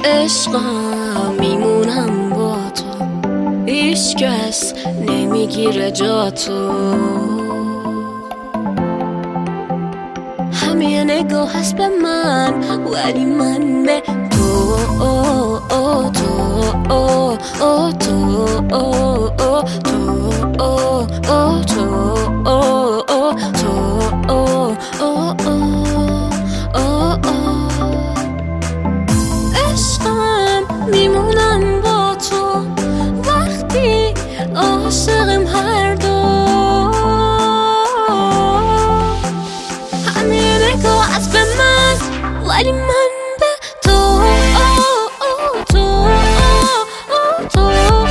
عشقم میمونم با تو، هیچ کس نمیگیره جا تو. همه نگاه هست به من ولی من به تو تو تو عشقم میمونم با تو وقتی عاشقم هر دو. همه نگاه از به من ولی من به تو تو تو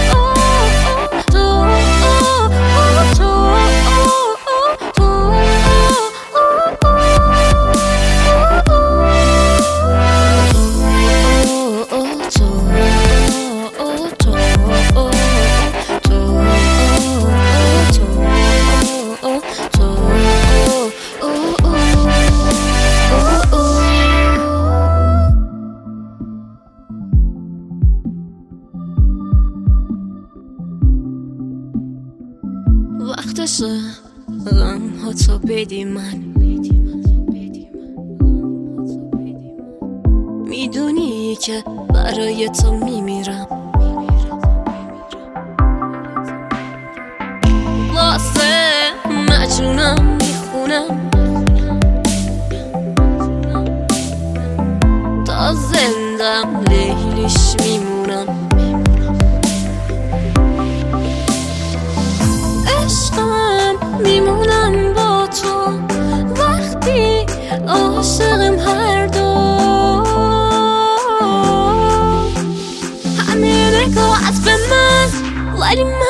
وقتشه غم ها تو بدی من، میدونی که برای تو میمیرم. واسه مجنونم میخونم تا زندم لیلیش میمونم. عشقم میمونم با تو وقتی عاشقم هر دو. همه نگاه از به من ولی من